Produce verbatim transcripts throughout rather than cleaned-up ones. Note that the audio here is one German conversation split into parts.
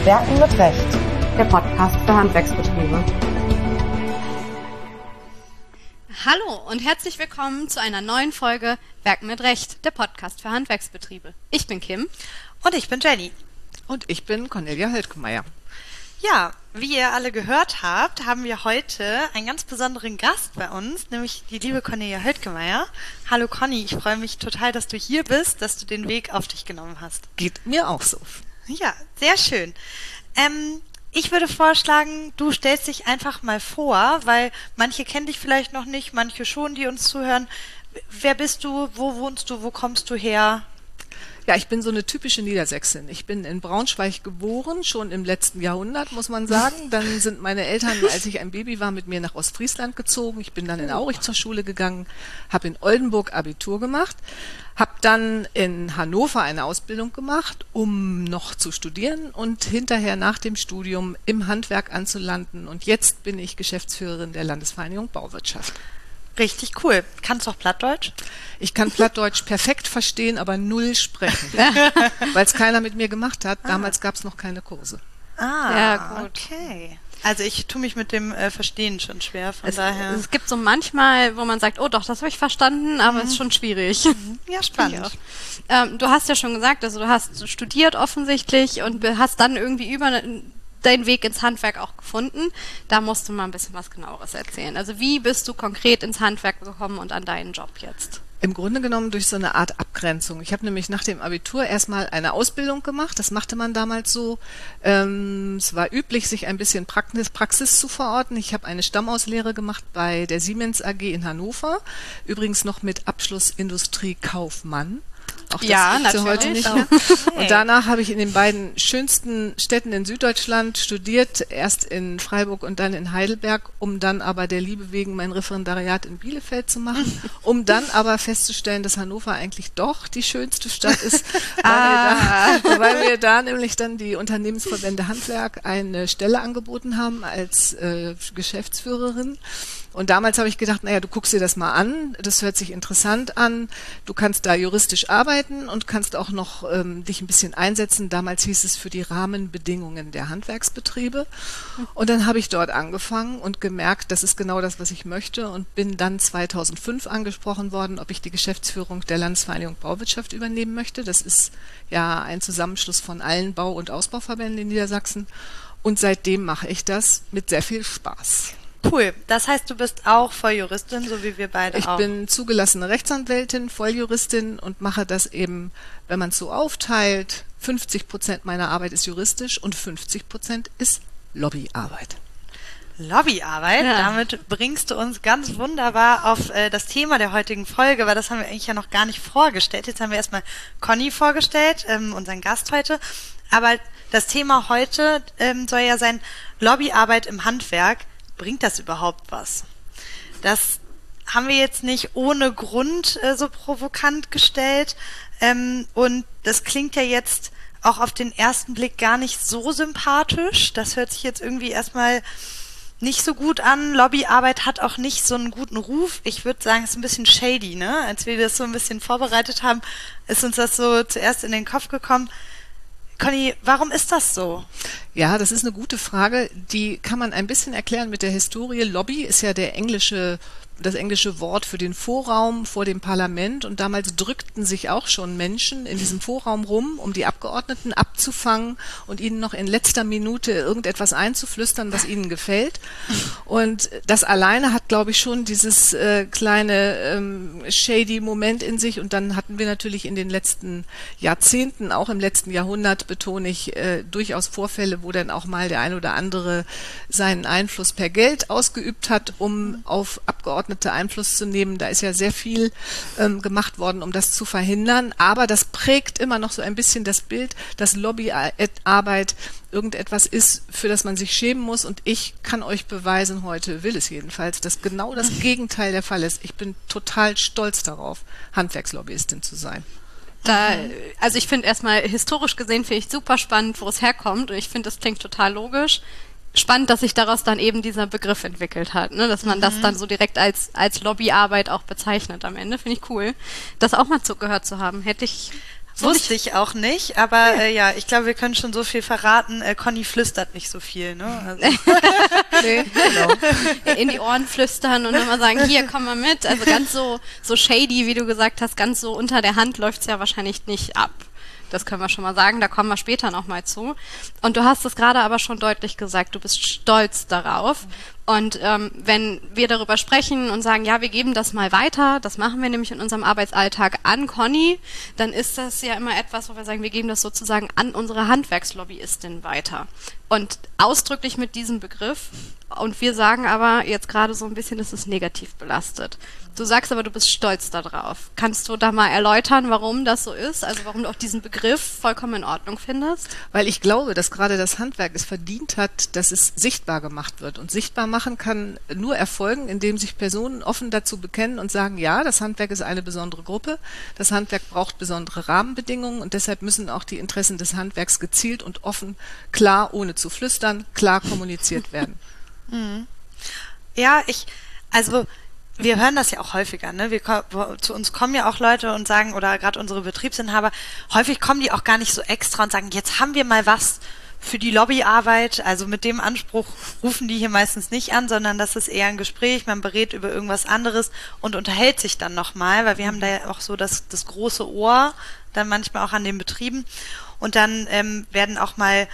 Werken mit Recht, der Podcast für Handwerksbetriebe. Hallo und herzlich willkommen zu einer neuen Folge Werken mit Recht, der Podcast für Handwerksbetriebe. Ich bin Kim. Und ich bin Jenny. Und ich bin Cornelia Höldgemeier. Ja, wie ihr alle gehört habt, haben wir heute einen ganz besonderen Gast bei uns, nämlich die liebe Cornelia Höldgemeier. Hallo Conny, ich freue mich total, dass du hier bist, dass du den Weg auf dich genommen hast. Geht mir auch so. Ja, sehr schön. Ähm, ich würde vorschlagen, du stellst dich einfach mal vor, weil manche kennen dich vielleicht noch nicht, manche schon, die uns zuhören. Wer bist du, wo wohnst du, wo kommst du her? Ja, ich bin so eine typische Niedersächsin. Ich bin in Braunschweig geboren, schon im letzten Jahrhundert, muss man sagen. Dann sind meine Eltern, als ich ein Baby war, mit mir nach Ostfriesland gezogen. Ich bin dann in Aurich zur Schule gegangen, habe in Oldenburg Abitur gemacht, habe dann in Hannover eine Ausbildung gemacht, um noch zu studieren und hinterher nach dem Studium im Handwerk anzulanden. Und jetzt bin ich Geschäftsführerin der Landesvereinigung Bauwirtschaft. Richtig cool. Kannst du auch Plattdeutsch? Ich kann Plattdeutsch perfekt verstehen, aber null sprechen, weil es keiner mit mir gemacht hat. Damals ah. gab es noch keine Kurse. Ah, ja, gut. Okay. Also ich tue mich mit dem äh, Verstehen schon schwer, von es, daher. Es gibt so manchmal, wo man sagt, oh doch, das habe ich verstanden, aber es mhm. ist schon schwierig. Mhm. Ja, spannend. Ja. Ähm, du hast ja schon gesagt, also du hast studiert offensichtlich und hast dann irgendwie über deinen Weg ins Handwerk auch gefunden. Da musst du mal ein bisschen was Genaueres erzählen. Also wie bist du konkret ins Handwerk gekommen und an deinen Job jetzt? Im Grunde genommen durch so eine Art Abgrenzung. Ich habe nämlich nach dem Abitur erstmal eine Ausbildung gemacht. Das machte man damals so. Ähm, es war üblich, sich ein bisschen Praxis, Praxis zu verorten. Ich habe eine Stammauslehre gemacht bei der Siemens A G in Hannover. Übrigens noch mit Abschluss Industriekaufmann. Auch das ja, gibt's natürlich. heute nicht mehr. Okay. Und danach habe ich in den beiden schönsten Städten in Süddeutschland studiert, erst in Freiburg und dann in Heidelberg, um dann aber der Liebe wegen mein Referendariat in Bielefeld zu machen, um dann aber festzustellen, dass Hannover eigentlich doch die schönste Stadt ist, weil, ah. wir da, weil wir da nämlich dann die Unternehmensverbände Handwerk eine Stelle angeboten haben als äh, Geschäftsführerin. Und damals habe ich gedacht, naja, du guckst dir das mal an, das hört sich interessant an, du kannst da juristisch arbeiten und kannst auch noch ähm, dich ein bisschen einsetzen. Damals hieß es für die Rahmenbedingungen der Handwerksbetriebe. Und dann habe ich dort angefangen und gemerkt, das ist genau das, was ich möchte und bin dann zweitausendfünf angesprochen worden, ob ich die Geschäftsführung der Landesvereinigung Bauwirtschaft übernehmen möchte. Das ist ja ein Zusammenschluss von allen Bau- und Ausbauverbänden in Niedersachsen. Und seitdem mache ich das mit sehr viel Spaß. Cool. Das heißt, du bist auch Volljuristin, so wie wir beide ich auch. Ich bin zugelassene Rechtsanwältin, Volljuristin und mache das eben, wenn man es so aufteilt, fünfzig Prozent meiner Arbeit ist juristisch und fünfzig Prozent ist Lobbyarbeit. Lobbyarbeit, ja. Damit bringst du uns ganz wunderbar auf äh, das Thema der heutigen Folge, weil das haben wir eigentlich ja noch gar nicht vorgestellt. Jetzt haben wir erstmal Conny vorgestellt, ähm, unseren Gast heute. Aber das Thema heute ähm, soll ja sein Lobbyarbeit im Handwerk. Bringt das überhaupt was? Das haben wir jetzt nicht ohne Grund äh, so provokant gestellt. Ähm, und das klingt ja jetzt auch auf den ersten Blick gar nicht so sympathisch. Das hört sich jetzt irgendwie erstmal nicht so gut an. Lobbyarbeit hat auch nicht so einen guten Ruf. Ich würde sagen, es ist ein bisschen shady, ne? Als wir das so ein bisschen vorbereitet haben, ist uns das so zuerst in den Kopf gekommen. Conny, warum ist das so? Ja, das ist eine gute Frage. Die kann man ein bisschen erklären mit der Historie. Lobby ist ja der englische, das englische Wort für den Vorraum vor dem Parlament. Und damals drückten sich auch schon Menschen in diesem Vorraum rum, um die Abgeordneten abzufangen und ihnen noch in letzter Minute irgendetwas einzuflüstern, was ihnen gefällt. Und das alleine hat, glaube ich, schon dieses äh, kleine ähm, shady Moment in sich. Und dann hatten wir natürlich in den letzten Jahrzehnten, auch im letzten Jahrhundert, betone ich, äh, durchaus Vorfälle, wo dann auch mal der ein oder andere seinen Einfluss per Geld ausgeübt hat, um auf Abgeordnete Einfluss zu nehmen. Da ist ja sehr viel ähm, gemacht worden, um das zu verhindern. Aber das prägt immer noch so ein bisschen das Bild, dass Lobbyarbeit irgendetwas ist, für das man sich schämen muss. Und ich kann euch beweisen, heute will es jedenfalls, dass genau das Gegenteil der Fall ist. Ich bin total stolz darauf, Handwerkslobbyistin zu sein. Da, also ich finde erstmal, historisch gesehen finde ich super spannend, wo es herkommt. Und ich finde, das klingt total logisch. Spannend, dass sich daraus dann eben dieser Begriff entwickelt hat, ne? Dass man mhm. das dann so direkt als, als Lobbyarbeit auch bezeichnet am Ende. Finde ich cool, das auch mal zugehört zu haben. Hätte ich So Wusste ich auch nicht, aber äh, ja, ich glaube, wir können schon so viel verraten. Äh, Conny flüstert nicht so viel, ne? Also. Nee, genau. in die Ohren flüstern und dann mal sagen, hier, komm mal mit. Also ganz so, so shady, wie du gesagt hast, ganz so unter der Hand läuft's ja wahrscheinlich nicht ab. Das können wir schon mal sagen, da kommen wir später nochmal zu. Und du hast es gerade aber schon deutlich gesagt, du bist stolz darauf. Und ähm, wenn wir darüber sprechen und sagen, ja, wir geben das mal weiter, das machen wir nämlich in unserem Arbeitsalltag an Conny, dann ist das ja immer etwas, wo wir sagen, wir geben das sozusagen an unsere Handwerkslobbyistin weiter. Und ausdrücklich mit diesem Begriff. Und wir sagen aber jetzt gerade so ein bisschen, das ist negativ belastet. Du sagst aber, du bist stolz darauf. Kannst du da mal erläutern, warum das so ist? Also warum du auch diesen Begriff vollkommen in Ordnung findest? Weil ich glaube, dass gerade das Handwerk es verdient hat, dass es sichtbar gemacht wird. Und sichtbar machen kann nur erfolgen, indem sich Personen offen dazu bekennen und sagen, ja, das Handwerk ist eine besondere Gruppe, das Handwerk braucht besondere Rahmenbedingungen und deshalb müssen auch die Interessen des Handwerks gezielt und offen, klar, ohne zu flüstern, klar kommuniziert werden. Mhm. Ja, ich, also wir hören das ja auch häufiger, ne? Wir, zu uns kommen ja auch Leute und sagen, oder gerade unsere Betriebsinhaber, häufig kommen die auch gar nicht so extra und sagen, jetzt haben wir mal was für die Lobbyarbeit. Also mit dem Anspruch rufen die hier meistens nicht an, sondern das ist eher ein Gespräch, man berät über irgendwas anderes und unterhält sich dann nochmal, weil wir haben da ja auch so das, das große Ohr, dann manchmal auch an den Betrieben. Und dann ähm, werden auch mal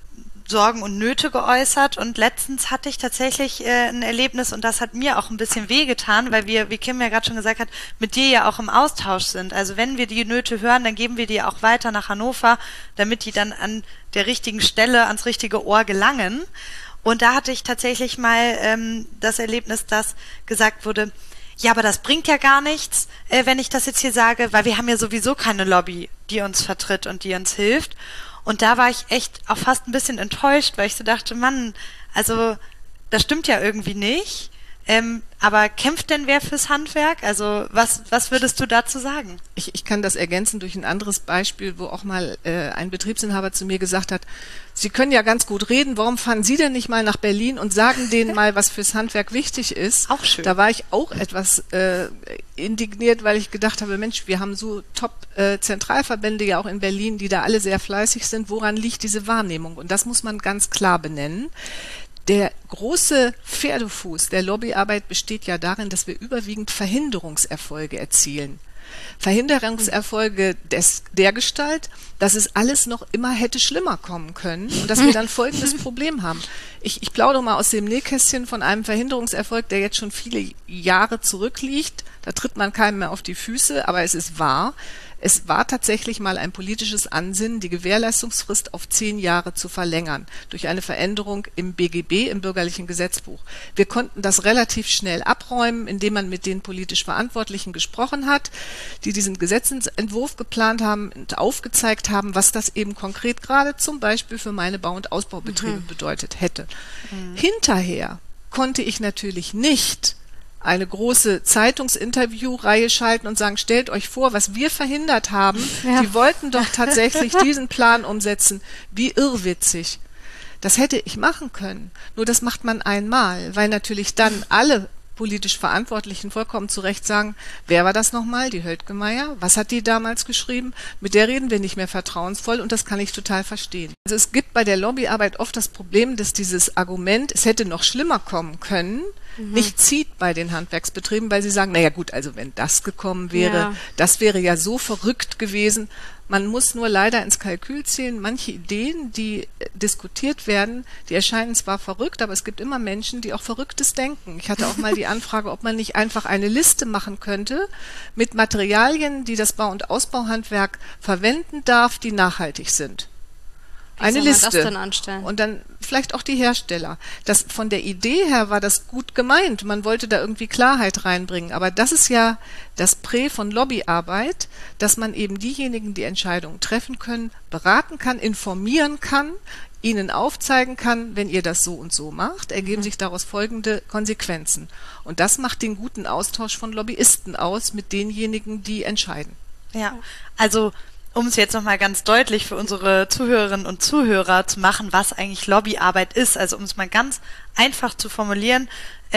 Sorgen und Nöte geäußert und letztens hatte ich tatsächlich äh, ein Erlebnis und das hat mir auch ein bisschen wehgetan, weil wir, wie Kim ja gerade schon gesagt hat, mit dir ja auch im Austausch sind. Also wenn wir die Nöte hören, dann geben wir die auch weiter nach Hannover, damit die dann an der richtigen Stelle ans richtige Ohr gelangen. Und da hatte ich tatsächlich mal ähm, das Erlebnis, dass gesagt wurde, ja, aber das bringt ja gar nichts, äh, wenn ich das jetzt hier sage, weil wir haben ja sowieso keine Lobby, die uns vertritt und die uns hilft. Und da war ich echt auch fast ein bisschen enttäuscht, weil ich so dachte, Mann, also das stimmt ja irgendwie nicht. Ähm, aber kämpft denn wer fürs Handwerk? Also was, was würdest du dazu sagen? Ich, ich kann das ergänzen durch ein anderes Beispiel, wo auch mal äh, ein Betriebsinhaber zu mir gesagt hat, Sie können ja ganz gut reden, warum fahren Sie denn nicht mal nach Berlin und sagen denen mal, was fürs Handwerk wichtig ist? Auch schön. Da war ich auch etwas äh, indigniert, weil ich gedacht habe, Mensch, wir haben so Top-Zentralverbände äh, ja auch in Berlin, die da alle sehr fleißig sind. Woran liegt diese Wahrnehmung? Und das muss man ganz klar benennen. Der große Pferdefuß der Lobbyarbeit besteht ja darin, dass wir überwiegend Verhinderungserfolge erzielen. Verhinderungserfolge des, der Gestalt, dass es alles noch immer hätte schlimmer kommen können und dass wir dann folgendes Problem haben. Ich, ich plaudere mal aus dem Nähkästchen von einem Verhinderungserfolg, der jetzt schon viele Jahre zurückliegt. Da tritt man keinem mehr auf die Füße, aber es ist wahr. Es war tatsächlich mal ein politisches Ansinnen, die Gewährleistungsfrist auf zehn Jahre zu verlängern, durch eine Veränderung im B G B, im Bürgerlichen Gesetzbuch. Wir konnten das relativ schnell abräumen, indem man mit den politisch Verantwortlichen gesprochen hat, die diesen Gesetzentwurf geplant haben und aufgezeigt haben, was das eben konkret gerade zum Beispiel für meine Bau- und Ausbaubetriebe mhm. bedeutet hätte. Mhm. Hinterher konnte ich natürlich nicht eine große Zeitungsinterviewreihe schalten und sagen, stellt euch vor, was wir verhindert haben. Ja. Die wollten doch tatsächlich diesen Plan umsetzen. Wie irrwitzig. Das hätte ich machen können. Nur das macht man einmal, weil natürlich dann alle politisch Verantwortlichen vollkommen zu Recht sagen, wer war das nochmal? Die Höldgemeier? Was hat die damals geschrieben? Mit der reden wir nicht mehr vertrauensvoll und das kann ich total verstehen. Also es gibt bei der Lobbyarbeit oft das Problem, dass dieses Argument, es hätte noch schlimmer kommen können, mhm. nicht zieht bei den Handwerksbetrieben, weil sie sagen, naja gut, also wenn das gekommen wäre, ja. das wäre ja so verrückt gewesen. Man muss nur leider ins Kalkül zählen, manche Ideen, die diskutiert werden, die erscheinen zwar verrückt, aber es gibt immer Menschen, die auch Verrücktes denken. Ich hatte auch mal die Anfrage, ob man nicht einfach eine Liste machen könnte mit Materialien, die das Bau- und Ausbauhandwerk verwenden darf, die nachhaltig sind. Wie eine soll man Liste. Das denn anstellen? Und dann vielleicht auch die Hersteller. Das, von der Idee her war das gut gemeint. Man wollte da irgendwie Klarheit reinbringen. Aber das ist ja das Prä von Lobbyarbeit, dass man eben diejenigen, die Entscheidungen treffen können, beraten kann, informieren kann, ihnen aufzeigen kann, wenn ihr das so und so macht, ergeben sich daraus folgende Konsequenzen. Und das macht den guten Austausch von Lobbyisten aus mit denjenigen, die entscheiden. Ja, also um es jetzt nochmal ganz deutlich für unsere Zuhörerinnen und Zuhörer zu machen, was eigentlich Lobbyarbeit ist, also um es mal ganz einfach zu formulieren, ähm,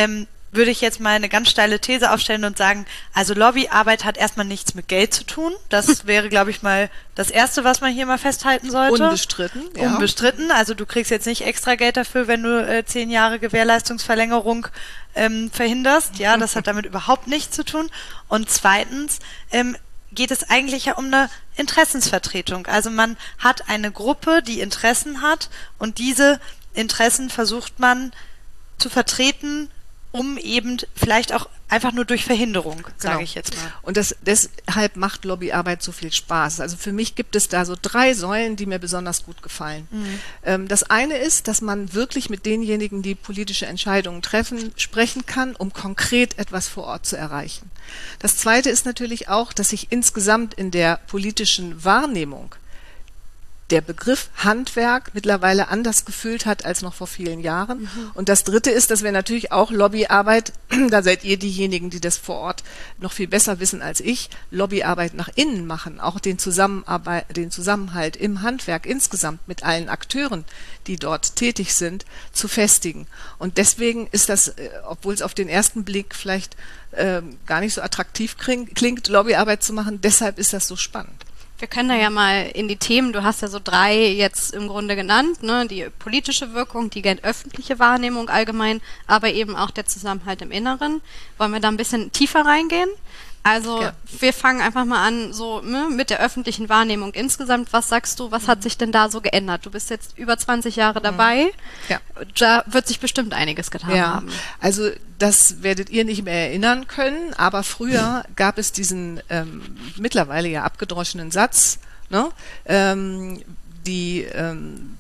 würde ich jetzt mal eine ganz steile These aufstellen und sagen, also Lobbyarbeit hat erstmal nichts mit Geld zu tun. Das wäre, glaube ich, mal das Erste, was man hier mal festhalten sollte. Unbestritten, ja. Unbestritten. Also du kriegst jetzt nicht extra Geld dafür, wenn du äh, zehn Jahre Gewährleistungsverlängerung ähm, verhinderst. Ja, das hat damit überhaupt nichts zu tun. Und zweitens ähm, geht es eigentlich ja um eine Interessensvertretung. Also man hat eine Gruppe, die Interessen hat und diese Interessen versucht man zu vertreten, um eben vielleicht auch einfach nur durch Verhinderung, sage Genau. ich jetzt mal. Und das, deshalb macht Lobbyarbeit so viel Spaß. Also für mich gibt es da so drei Säulen, die mir besonders gut gefallen. Mhm. Ähm, das eine ist, dass man wirklich mit denjenigen, die politische Entscheidungen treffen, sprechen kann, um konkret etwas vor Ort zu erreichen. Das zweite ist natürlich auch, dass sich insgesamt in der politischen Wahrnehmung der Begriff Handwerk mittlerweile anders gefühlt hat als noch vor vielen Jahren. Mhm. Und das Dritte ist, dass wir natürlich auch Lobbyarbeit, da seid ihr diejenigen, die das vor Ort noch viel besser wissen als ich, Lobbyarbeit nach innen machen, auch den Zusammenarbeit, den Zusammenhalt im Handwerk insgesamt mit allen Akteuren, die dort tätig sind, zu festigen. Und deswegen ist das, obwohl es auf den ersten Blick vielleicht äh, gar nicht so attraktiv klingt, Lobbyarbeit zu machen, deshalb ist das so spannend. Wir können da ja mal in die Themen, du hast ja so drei jetzt im Grunde genannt, ne, die politische Wirkung, die öffentliche Wahrnehmung allgemein, aber eben auch der Zusammenhalt im Inneren. Wollen wir da ein bisschen tiefer reingehen? Also ja. Wir fangen einfach mal an, so ne, mit der öffentlichen Wahrnehmung insgesamt. Was sagst du, was hat sich denn da so geändert? Du bist jetzt über zwanzig Jahre dabei. Ja. Da wird sich bestimmt einiges getan ja. haben. Also das werdet ihr nicht mehr erinnern können, aber früher gab es diesen ähm, mittlerweile ja abgedroschenen Satz, ne, ähm, die ähm,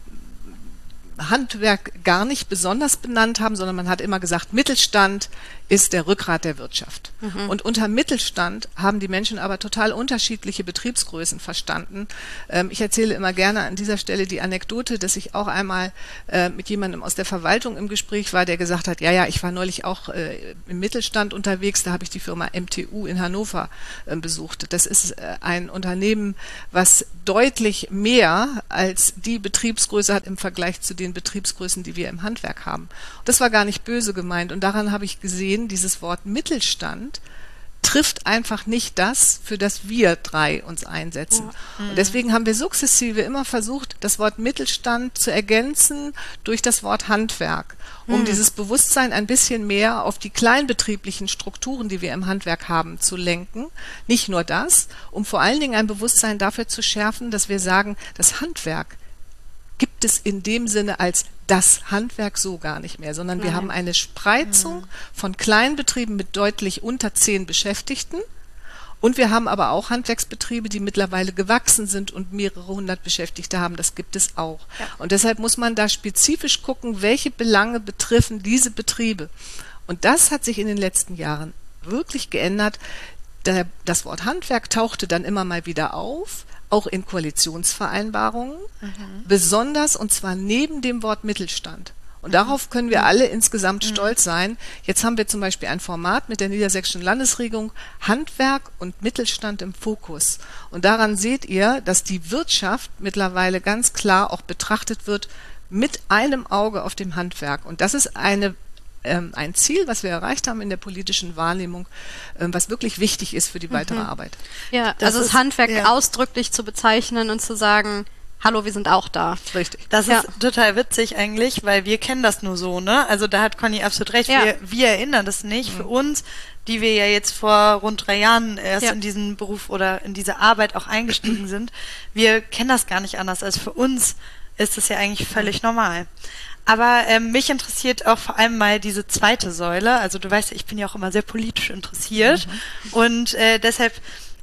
Handwerk gar nicht besonders benannt haben, sondern man hat immer gesagt, Mittelstand ist der Rückgrat der Wirtschaft. Mhm. Und unter Mittelstand haben die Menschen aber total unterschiedliche Betriebsgrößen verstanden. Ähm, ich erzähle immer gerne an dieser Stelle die Anekdote, dass ich auch einmal äh, mit jemandem aus der Verwaltung im Gespräch war, der gesagt hat, ja, ja, ich war neulich auch äh, im Mittelstand unterwegs, da habe ich die Firma M T U in Hannover äh, besucht. Das ist äh, ein Unternehmen, was deutlich mehr als die Betriebsgröße hat im Vergleich zu den Betriebsgrößen, die wir im Handwerk haben. Das war gar nicht böse gemeint und daran habe ich gesehen, dieses Wort Mittelstand trifft einfach nicht das, für das wir drei uns einsetzen. Ja. Und deswegen haben wir sukzessive immer versucht, das Wort Mittelstand zu ergänzen durch das Wort Handwerk, um mhm. dieses Bewusstsein ein bisschen mehr auf die kleinbetrieblichen Strukturen, die wir im Handwerk haben, zu lenken. Nicht nur das, um vor allen Dingen ein Bewusstsein dafür zu schärfen, dass wir sagen, das Handwerk gibt es in dem Sinne als das Handwerk so gar nicht mehr, sondern Nein. wir haben eine Spreizung mhm. von Kleinbetrieben mit deutlich unter zehn Beschäftigten und wir haben aber auch Handwerksbetriebe, die mittlerweile gewachsen sind und mehrere hundert Beschäftigte haben, das gibt es auch. Ja. Und deshalb muss man da spezifisch gucken, welche Belange betreffen diese Betriebe. Und das hat sich in den letzten Jahren wirklich geändert. Der, das Wort Handwerk tauchte dann immer mal wieder auf, auch in Koalitionsvereinbarungen, mhm. besonders und zwar neben dem Wort Mittelstand. Und darauf können wir alle insgesamt mhm. stolz sein. Jetzt haben wir zum Beispiel ein Format mit der Niedersächsischen Landesregierung, Handwerk und Mittelstand im Fokus. Und daran seht ihr, dass die Wirtschaft mittlerweile ganz klar auch betrachtet wird mit einem Auge auf dem Handwerk. Und das ist eine Ähm, ein Ziel, was wir erreicht haben in der politischen Wahrnehmung, ähm, was wirklich wichtig ist für die weitere mhm. Arbeit. Ja, das also das Handwerk ja. ausdrücklich zu bezeichnen und zu sagen, hallo, wir sind auch da. Richtig. Das ja. ist total witzig eigentlich, weil wir kennen das nur so, ne? Also da hat Conny absolut recht, ja. wir, wir erinnern das nicht. Mhm. Für uns, die wir ja jetzt vor rund drei Jahren erst ja. in diesen Beruf oder in diese Arbeit auch eingestiegen sind, wir kennen das gar nicht anders. Also für uns ist das ja eigentlich völlig normal. Aber ähm, mich interessiert auch vor allem mal diese zweite Säule. Also du weißt ja, ich bin ja auch immer sehr politisch interessiert. Mhm. Und äh, deshalb,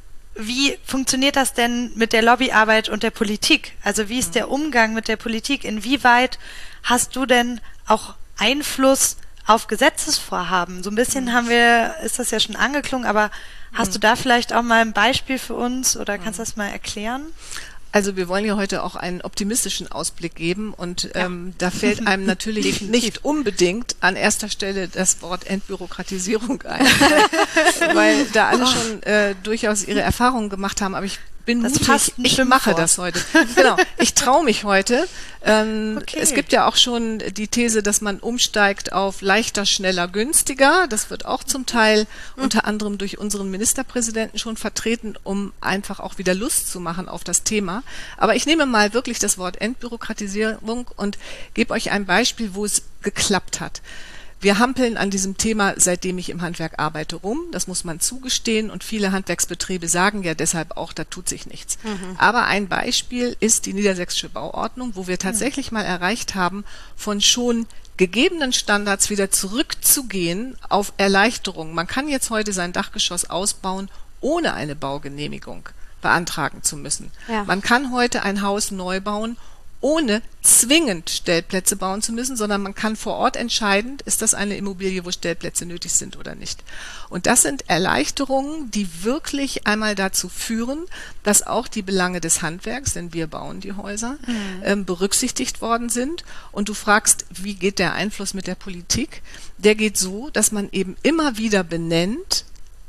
wie funktioniert das denn mit der Lobbyarbeit und der Politik? Also wie ist der Umgang mit der Politik? Inwieweit hast du denn auch Einfluss auf Gesetzesvorhaben? So ein bisschen mhm. haben wir, ist das ja schon angeklungen, aber hast mhm. du da vielleicht auch mal ein Beispiel für uns oder kannst du das mal erklären? Also wir wollen ja heute auch einen optimistischen Ausblick geben und ja. ähm, da fällt einem natürlich nicht unbedingt an erster Stelle das Wort Entbürokratisierung ein, weil da alle schon äh, durchaus ihre Erfahrungen gemacht haben. Aber ich bin Das mutig, passt ein ich Schimpfwort. mache das heute. Genau, ich traue mich heute. Ähm, Okay. Es gibt ja auch schon die These, dass man umsteigt auf leichter, schneller, günstiger. Das wird auch zum Teil Mhm. unter anderem durch unseren Ministerpräsidenten schon vertreten, um einfach auch wieder Lust zu machen auf das Thema. Aber ich nehme mal wirklich das Wort Entbürokratisierung und gebe euch ein Beispiel, wo es geklappt hat. Wir hampeln an diesem Thema, seitdem ich im Handwerk arbeite, rum. Das muss man zugestehen. Und viele Handwerksbetriebe sagen ja deshalb auch, da tut sich nichts. Mhm. Aber ein Beispiel ist die niedersächsische Bauordnung, wo wir tatsächlich mhm. mal erreicht haben, von schon gegebenen Standards wieder zurückzugehen auf Erleichterung. Man kann jetzt heute sein Dachgeschoss ausbauen, ohne eine Baugenehmigung beantragen zu müssen. Ja. Man kann heute ein Haus neu bauen, ohne zwingend Stellplätze bauen zu müssen, sondern man kann vor Ort entscheiden, ist das eine Immobilie, wo Stellplätze nötig sind oder nicht. Und das sind Erleichterungen, die wirklich einmal dazu führen, dass auch die Belange des Handwerks, denn wir bauen die Häuser, mhm. ähm, berücksichtigt worden sind. Und du fragst, wie geht der Einfluss mit der Politik? Der geht so, dass man eben immer wieder benennt,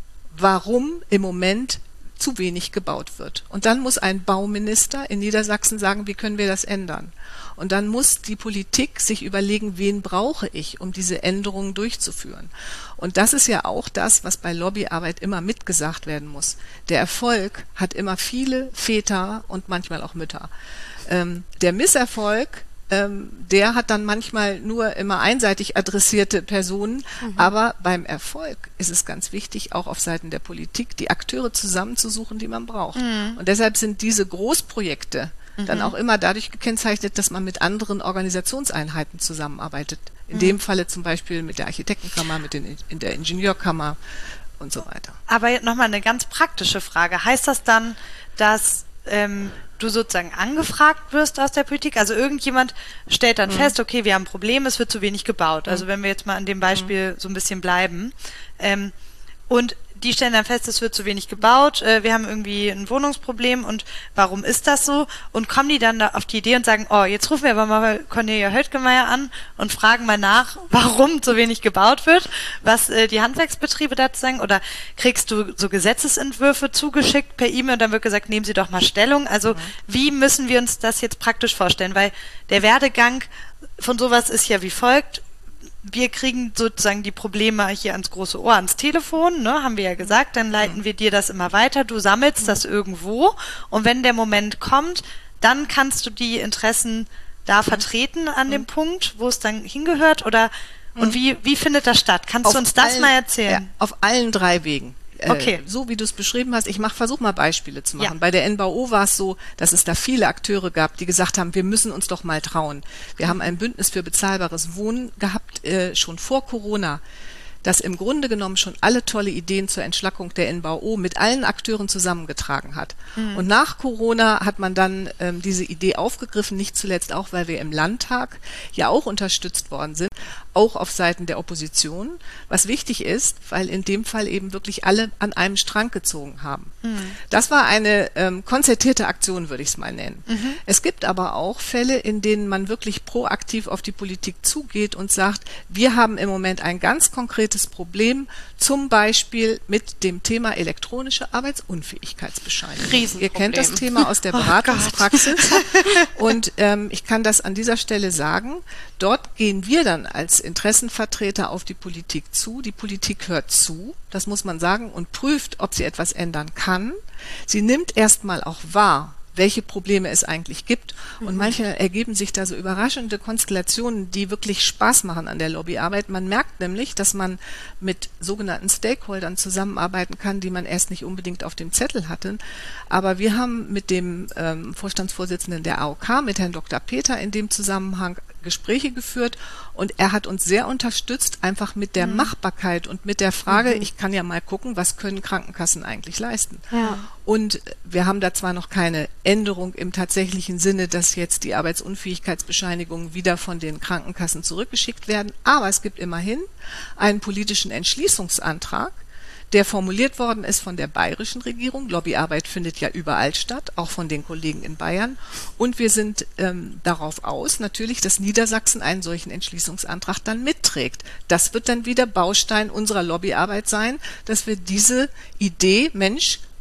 warum im Moment zu wenig gebaut wird. Und dann muss ein Bauminister in Niedersachsen sagen, wie können wir das ändern? Und dann muss die Politik sich überlegen, wen brauche ich, um diese Änderungen durchzuführen. Und das ist ja auch das, was bei Lobbyarbeit immer mitgesagt werden muss. Der Erfolg hat immer viele Väter und manchmal auch Mütter. Ähm, der Misserfolg, Ähm, der hat dann manchmal nur immer einseitig adressierte Personen. Mhm. Aber beim Erfolg ist es ganz wichtig, auch auf Seiten der Politik die Akteure zusammenzusuchen, die man braucht. Mhm. Und deshalb sind diese Großprojekte mhm. dann auch immer dadurch gekennzeichnet, dass man mit anderen Organisationseinheiten zusammenarbeitet. In mhm. dem Falle zum Beispiel mit der Architektenkammer, mit den, in der Ingenieurkammer und so weiter. Aber jetzt nochmal eine ganz praktische Frage. Heißt das dann, dass ähm, du sozusagen angefragt wirst aus der Politik? Also irgendjemand stellt dann mhm. fest, okay, wir haben ein Problem, es wird zu wenig gebaut. Mhm. Also wenn wir jetzt mal an dem Beispiel mhm. so ein bisschen bleiben. Ähm, und die stellen dann fest, es wird zu wenig gebaut, äh, wir haben irgendwie ein Wohnungsproblem und warum ist das so? Und kommen die dann da auf die Idee und sagen, oh, jetzt rufen wir aber mal Cornelia Höttgemeier an und fragen mal nach, warum zu wenig gebaut wird, was äh, die Handwerksbetriebe dazu sagen? Oder kriegst du so Gesetzesentwürfe zugeschickt per E-Mail und dann wird gesagt, nehmen Sie doch mal Stellung. Also mhm. wie müssen wir uns das jetzt praktisch vorstellen? Weil der Werdegang von sowas ist ja wie folgt. Wir kriegen sozusagen die Probleme hier ans große Ohr, ans Telefon, ne, haben wir ja gesagt, dann leiten wir dir das immer weiter, du sammelst das irgendwo und wenn der Moment kommt, dann kannst du die Interessen da vertreten an dem Punkt, wo es dann hingehört oder und wie, wie findet das statt? Kannst auf du uns das allen, mal erzählen? Ja, auf allen drei Wegen. Okay. Äh, so wie du es beschrieben hast, ich mach, versuch mal Beispiele zu machen. Ja. Bei der N B A O war es so, dass es da viele Akteure gab, die gesagt haben, wir müssen uns doch mal trauen. Wir haben ein Bündnis für bezahlbares Wohnen gehabt, äh, schon vor Corona, das im Grunde genommen schon alle tolle Ideen zur Entschlackung der N B A O mit allen Akteuren zusammengetragen hat. Mhm. Und nach Corona hat man dann ähm, diese Idee aufgegriffen, nicht zuletzt auch, weil wir im Landtag ja auch unterstützt worden sind, auch auf Seiten der Opposition, was wichtig ist, weil in dem Fall eben wirklich alle an einem Strang gezogen haben. Mhm. Das war eine ähm, konzertierte Aktion, würde ich es mal nennen. Mhm. Es gibt aber auch Fälle, in denen man wirklich proaktiv auf die Politik zugeht und sagt, wir haben im Moment ein ganz konkretes Problem, zum Beispiel mit dem Thema elektronische Arbeitsunfähigkeitsbescheinigung. Riesenproblem. Ihr kennt das Thema aus der Beratungspraxis und ähm, ich kann das an dieser Stelle sagen, dort gehen wir dann als Interessenvertreter auf die Politik zu. Die Politik hört zu, das muss man sagen, und prüft, ob sie etwas ändern kann. Sie nimmt erstmal auch wahr, welche Probleme es eigentlich gibt. Und mhm. manchmal ergeben sich da so überraschende Konstellationen, die wirklich Spaß machen an der Lobbyarbeit. Man merkt nämlich, dass man mit sogenannten Stakeholdern zusammenarbeiten kann, die man erst nicht unbedingt auf dem Zettel hatte. Aber wir haben mit dem ähm, Vorstandsvorsitzenden der A O K, mit Herrn Doktor Peter, in dem Zusammenhang Gespräche geführt und er hat uns sehr unterstützt, einfach mit der mhm. Machbarkeit und mit der Frage, mhm. ich kann ja mal gucken, was können Krankenkassen eigentlich leisten. Ja. Und wir haben da zwar noch keine Änderung im tatsächlichen Sinne, dass jetzt die Arbeitsunfähigkeitsbescheinigungen wieder von den Krankenkassen zurückgeschickt werden, aber es gibt immerhin einen politischen Entschließungsantrag, der formuliert worden ist von der bayerischen Regierung. Lobbyarbeit findet ja überall statt, auch von den Kollegen in Bayern. Und wir sind ähm, darauf aus, natürlich, dass Niedersachsen einen solchen Entschließungsantrag dann mitträgt. Das wird dann wieder Baustein unserer Lobbyarbeit sein, dass wir diese Idee, Mensch,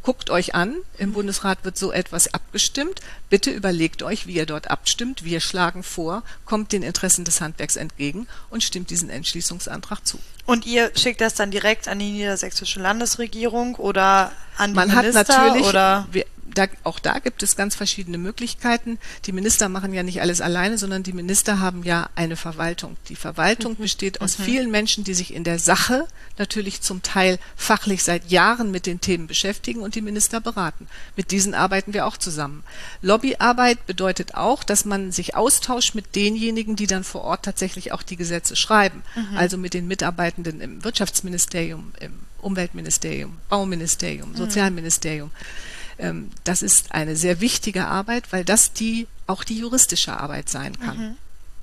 guckt euch an, im Bundesrat wird so etwas abgestimmt, bitte überlegt euch, wie ihr dort abstimmt, wir schlagen vor, kommt den Interessen des Handwerks entgegen und stimmt diesen Entschließungsantrag zu. Und ihr schickt das dann direkt an die niedersächsische Landesregierung oder an die Man Minister? hat natürlich, oder? Wir, da, auch da gibt es ganz verschiedene Möglichkeiten. Die Minister machen ja nicht alles alleine, sondern die Minister haben ja eine Verwaltung. Die Verwaltung mhm. besteht aus mhm. vielen Menschen, die sich in der Sache natürlich zum Teil fachlich seit Jahren mit den Themen beschäftigen und die Minister beraten. Mit diesen arbeiten wir auch zusammen. Lobbyarbeit bedeutet auch, dass man sich austauscht mit denjenigen, die dann vor Ort tatsächlich auch die Gesetze schreiben. Mhm. Also mit den Mitarbeitenden im Wirtschaftsministerium, im Umweltministerium, Bauministerium, Sozialministerium. Ähm, das ist eine sehr wichtige Arbeit, weil das die auch die juristische Arbeit sein kann. Mhm.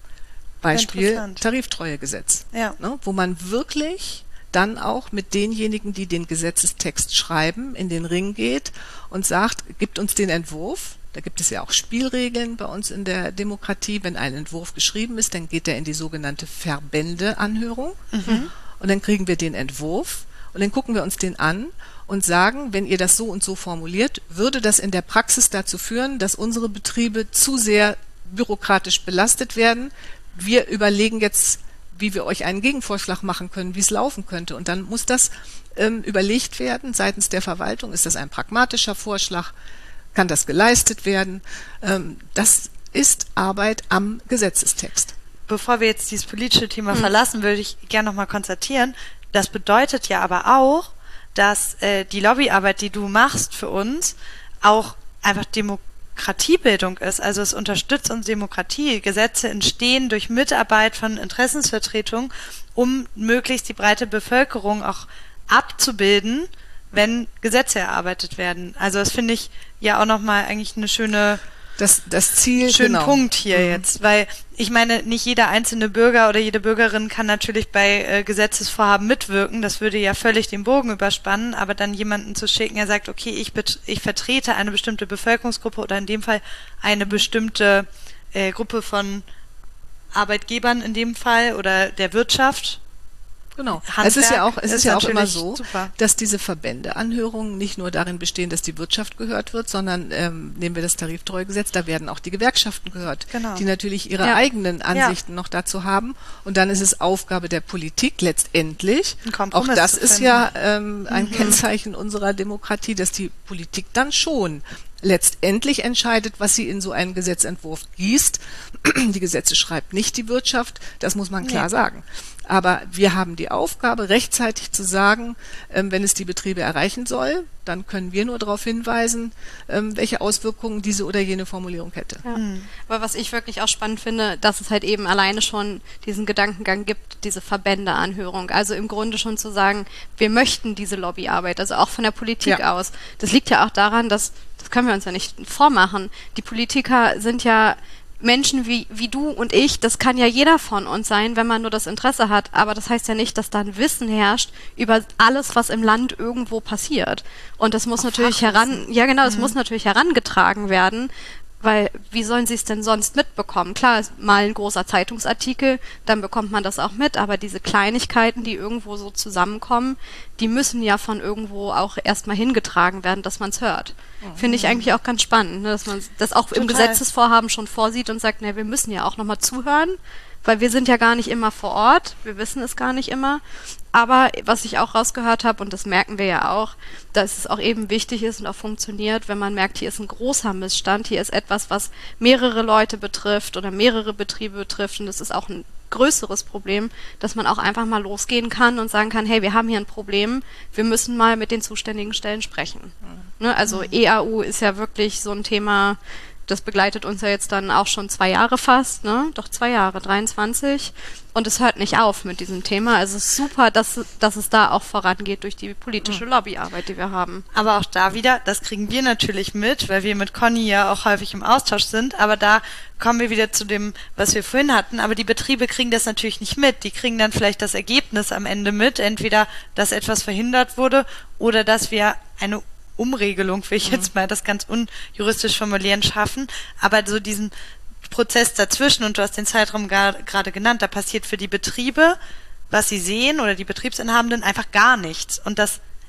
Beispiel Tariftreuegesetz, ja. ne, wo man wirklich dann auch mit denjenigen, die den Gesetzestext schreiben, in den Ring geht und sagt, gibt uns den Entwurf. Da gibt es ja auch Spielregeln bei uns in der Demokratie. Wenn ein Entwurf geschrieben ist, dann geht er in die sogenannte Verbändeanhörung. Mhm. Und dann kriegen wir den Entwurf und dann gucken wir uns den an und sagen, wenn ihr das so und so formuliert, würde das in der Praxis dazu führen, dass unsere Betriebe zu sehr bürokratisch belastet werden. Wir überlegen jetzt, wie wir euch einen Gegenvorschlag machen können, wie es laufen könnte. Und dann muss das ähm, überlegt werden seitens der Verwaltung. Ist das ein pragmatischer Vorschlag? Kann das geleistet werden? Ähm, das ist Arbeit am Gesetzestext. Bevor wir jetzt dieses politische Thema hm. verlassen, würde ich gerne nochmal konstatieren, das bedeutet ja aber auch, dass äh, die Lobbyarbeit, die du machst für uns, auch einfach Demokratiebildung ist. Also es unterstützt uns Demokratie. Gesetze entstehen durch Mitarbeit von Interessensvertretungen, um möglichst die breite Bevölkerung auch abzubilden, wenn Gesetze erarbeitet werden. Also das finde ich ja auch nochmal eigentlich eine schöne Das, das Ziel, schönen genau. Punkt hier mhm. jetzt, weil ich meine, nicht jeder einzelne Bürger oder jede Bürgerin kann natürlich bei äh, Gesetzesvorhaben mitwirken, das würde ja völlig den Bogen überspannen, aber dann jemanden zu schicken, der sagt, okay, ich, bet- ich vertrete eine bestimmte Bevölkerungsgruppe oder in dem Fall eine bestimmte äh, Gruppe von Arbeitgebern in dem Fall oder der Wirtschaft. Genau. Handwerk es ist ja auch, es ist, ist ja auch immer so, super. dass diese Verbändeanhörungen nicht nur darin bestehen, dass die Wirtschaft gehört wird, sondern ähm, nehmen wir das Tariftreuegesetz, da werden auch die Gewerkschaften gehört, genau. die natürlich ihre ja. eigenen Ansichten ja. noch dazu haben. Und dann ist es Aufgabe der Politik letztendlich, auch das zu ist finden. ja ähm, ein mhm. Kennzeichen unserer Demokratie, dass die Politik dann schon letztendlich entscheidet, was sie in so einen Gesetzentwurf gießt. Die Gesetze schreibt nicht die Wirtschaft, das muss man klar nee. sagen. Aber wir haben die Aufgabe, rechtzeitig zu sagen, ähm, wenn es die Betriebe erreichen soll, dann können wir nur darauf hinweisen, ähm, welche Auswirkungen diese oder jene Formulierung hätte. Ja. Mhm. Aber was ich wirklich auch spannend finde, dass es halt eben alleine schon diesen Gedankengang gibt, diese Verbändeanhörung. Also im Grunde schon zu sagen, wir möchten diese Lobbyarbeit, also auch von der Politik ja. aus. Das liegt ja auch daran, dass, das können wir uns ja nicht vormachen, die Politiker sind ja Menschen wie, wie du und ich, das kann ja jeder von uns sein, wenn man nur das Interesse hat. Aber das heißt ja nicht, dass da ein Wissen herrscht über alles, was im Land irgendwo passiert. Und das muss Auch natürlich heran, ja genau, es mhm. muss natürlich herangetragen werden, weil wie sollen sie es denn sonst mitbekommen? Klar, mal ein großer Zeitungsartikel, dann bekommt man das auch mit, aber diese Kleinigkeiten, die irgendwo so zusammenkommen, die müssen ja von irgendwo auch erstmal hingetragen werden, dass man es hört. Mhm. Finde ich eigentlich auch ganz spannend, ne, dass man das auch Total. im Gesetzesvorhaben schon vorsieht und sagt, ne, wir müssen ja auch nochmal zuhören, weil wir sind ja gar nicht immer vor Ort, wir wissen es gar nicht immer. Aber was ich auch rausgehört habe, und das merken wir ja auch, dass es auch eben wichtig ist und auch funktioniert, wenn man merkt, hier ist ein großer Missstand, hier ist etwas, was mehrere Leute betrifft oder mehrere Betriebe betrifft und das ist auch ein größeres Problem, dass man auch einfach mal losgehen kann und sagen kann, hey, wir haben hier ein Problem, wir müssen mal mit den zuständigen Stellen sprechen. Mhm. Ne? Also mhm. E A U ist ja wirklich so ein Thema, das begleitet uns ja jetzt dann auch schon zwei Jahre fast, ne? Doch zwei Jahre, dreiundzwanzig. Und es hört nicht auf mit diesem Thema. Also es ist super, dass, dass es da auch vorangeht durch die politische Lobbyarbeit, die wir haben. Aber auch da wieder, das kriegen wir natürlich mit, weil wir mit Conny ja auch häufig im Austausch sind. Aber da kommen wir wieder zu dem, was wir vorhin hatten. Aber die Betriebe kriegen das natürlich nicht mit. Die kriegen dann vielleicht das Ergebnis am Ende mit. Entweder, dass etwas verhindert wurde oder dass wir eine Umregelung, will ich jetzt mal das ganz unjuristisch formulieren, schaffen, aber so diesen Prozess dazwischen, und du hast den Zeitraum gerade genannt, da passiert für die Betriebe, was sie sehen oder die Betriebsinhabenden, einfach gar nichts. Und das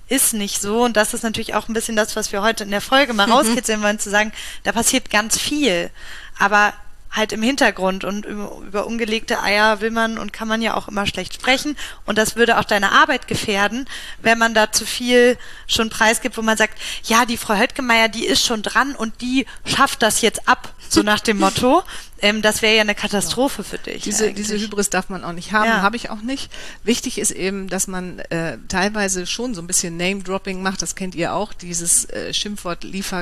ist nicht so. Und das ist natürlich auch ein bisschen das, was wir heute in der Folge mal rauskitzeln wollen, zu sagen, da passiert ganz viel. Aber halt im Hintergrund, und über, über ungelegte Eier will man und kann man ja auch immer schlecht sprechen, und das würde auch deine Arbeit gefährden, wenn man da zu viel schon preisgibt, wo man sagt, ja, die Frau Höttgemeier, die ist schon dran und die schafft das jetzt ab, so nach dem Motto. Ähm, das wäre ja eine Katastrophe für dich. Diese, diese Hybris darf man auch nicht haben, Ja. habe ich auch nicht. Wichtig ist eben, dass man äh, teilweise schon so ein bisschen Name-Dropping macht, das kennt ihr auch, dieses äh, Schimpfwort